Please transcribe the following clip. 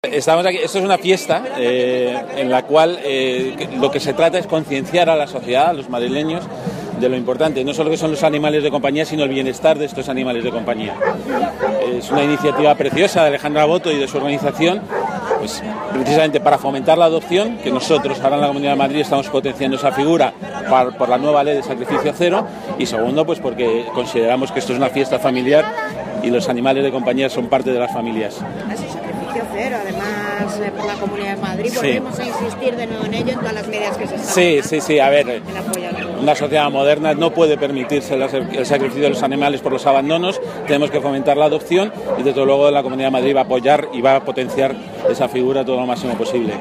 Estamos aquí, esto es una fiesta en la cual lo que se trata es concienciar a la sociedad, a los madrileños, de lo importante, no solo que son los animales de compañía, sino el bienestar de estos animales de compañía. Es una iniciativa preciosa de Alejandra Boto y de su organización, pues precisamente para fomentar la adopción, que nosotros ahora en la Comunidad de Madrid estamos potenciando esa figura por la nueva ley de sacrificio cero, y segundo, pues porque consideramos que esto es una fiesta familiar y los animales de compañía son parte de las familias. Cero, además por la Comunidad de Madrid, volvemos a insistir de nuevo en ello en todas las medidas que se están Sí, a ver, una sociedad moderna no puede permitirse el sacrificio de los animales por los abandonos, tenemos que fomentar la adopción y desde luego la Comunidad de Madrid va a apoyar y va a potenciar esa figura todo lo máximo posible.